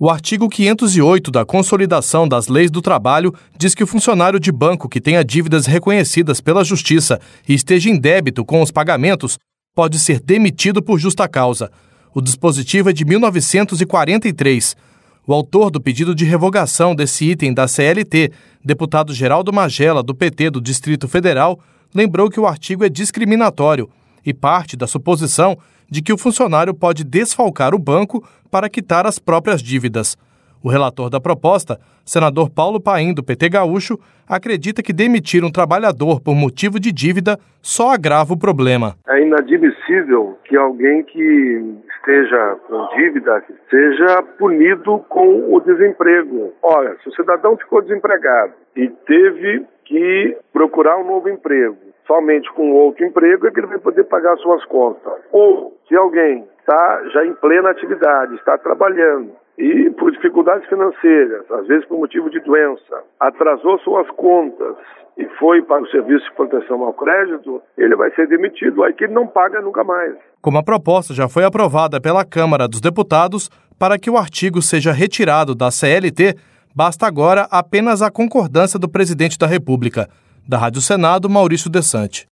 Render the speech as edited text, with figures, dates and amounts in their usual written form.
O artigo 508 da Consolidação das Leis do Trabalho diz que o funcionário de banco que tenha dívidas reconhecidas pela Justiça e esteja em débito com os pagamentos pode ser demitido por justa causa. O dispositivo é de 1943. O autor do pedido de revogação desse item da CLT, deputado Geraldo Magela, do PT do Distrito Federal, lembrou que o artigo é discriminatório e parte da suposição de que o funcionário pode desfalcar o banco para quitar as próprias dívidas. O relator da proposta, senador Paulo Paim, do PT gaúcho, acredita que demitir um trabalhador por motivo de dívida só agrava o problema. É inadmissível que alguém que esteja com dívida seja punido com o desemprego. Olha, se o cidadão ficou desempregado e teve que procurar um novo emprego, somente com outro emprego é que ele vai poder pagar suas contas. Ou, se alguém está já em plena atividade, está trabalhando e por dificuldades financeiras, às vezes por motivo de doença, atrasou suas contas e foi para o serviço de proteção ao crédito, ele vai ser demitido, aí que ele não paga nunca mais. Como a proposta já foi aprovada pela Câmara dos Deputados, para que o artigo seja retirado da CLT, basta agora apenas a concordância do presidente da República. Da Rádio Senado, Maurício Desante.